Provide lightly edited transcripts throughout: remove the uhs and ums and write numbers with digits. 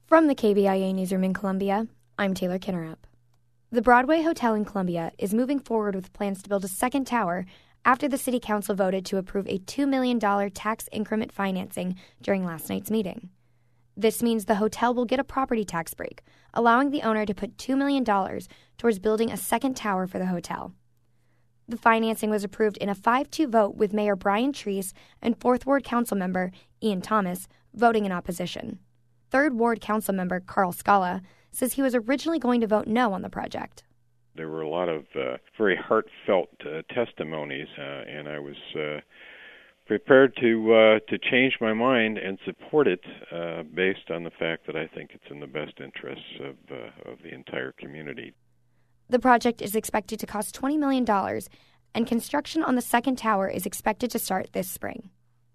From the KBIA newsroom in Columbia, I'm Taylor Kinnerup. The Broadway Hotel in Columbia is moving forward with plans to build a second tower after the City Council voted to approve a $2 million tax increment financing during last night's meeting. This means the hotel will get a property tax break, allowing the owner to put $2 million towards building a second tower for the hotel. The financing was approved in a 5-2 vote with Mayor Brian Treese and 4th Ward Council member Ian Thomas voting in opposition. 3rd Ward Council member Carl Scala says he was originally going to vote no on the project. There were a lot of very heartfelt testimonies, and I was prepared to change my mind and support it based on the fact that I think it's in the best interests of the entire community. The project is expected to cost $20 million, and construction on the second tower is expected to start this spring.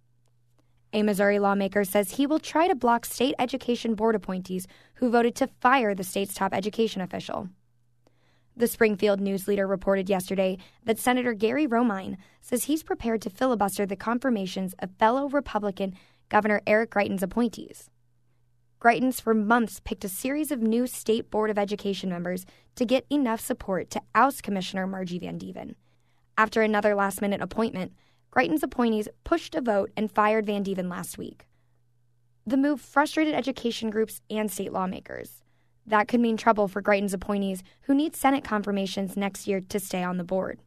A Missouri lawmaker says he will try to block state education board appointees who voted to fire the state's top education official. The Springfield News Leader reported yesterday that Senator Gary Romine says he's prepared to filibuster the confirmations of fellow Republican Governor Eric Greitens' appointees. Greitens for months picked a series of new State Board of Education members to get enough support to oust Commissioner Margie Van Deven. After another last-minute appointment, Greitens' appointees pushed a vote and fired Van Deven last week. The move frustrated education groups and state lawmakers. That could mean trouble for Greitens' appointees who need Senate confirmations next year to stay on the board.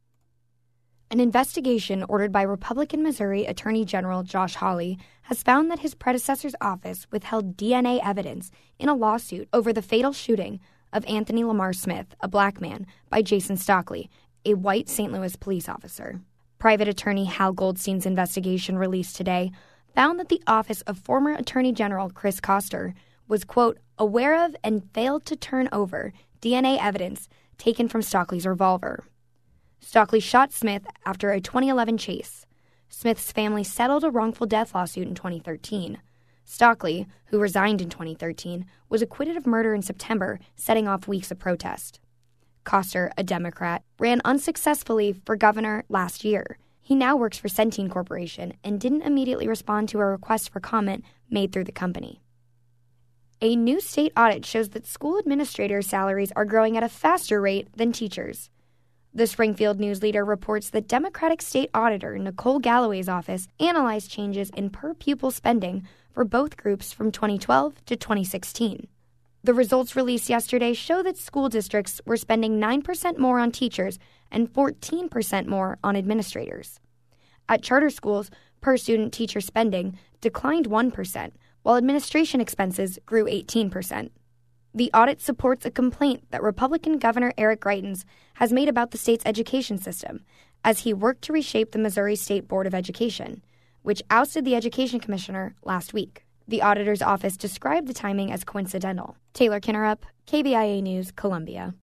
An investigation ordered by Republican Missouri Attorney General Josh Hawley has found that his predecessor's office withheld DNA evidence in a lawsuit over the fatal shooting of Anthony Lamar Smith, a black man, by Jason Stockley, a white St. Louis police officer. Private attorney Hal Goldstein's investigation released today found that the office of former Attorney General Chris Koster was, quote, aware of and failed to turn over DNA evidence taken from Stockley's revolver. Stockley shot Smith after a 2011 chase. Smith's family settled a wrongful death lawsuit in 2013. Stockley, who resigned in 2013, was acquitted of murder in September, setting off weeks of protest. Koster, a Democrat, ran unsuccessfully for governor last year. He now works for Centene Corporation and didn't immediately respond to a request for comment made through the company. A new state audit shows that school administrators' salaries are growing at a faster rate than teachers. The Springfield News Leader reports that Democratic State Auditor Nicole Galloway's office analyzed changes in per-pupil spending for both groups from 2012 to 2016. The results released yesterday show that school districts were spending 9% more on teachers and 14% more on administrators. At charter schools, per-student teacher spending declined 1%, while administration expenses grew 18%. The audit supports a complaint that Republican Governor Eric Greitens has made about the state's education system as he worked to reshape the Missouri State Board of Education, which ousted the education commissioner last week. The auditor's office described the timing as coincidental. Taylor Kinnerup, KBIA News, Columbia.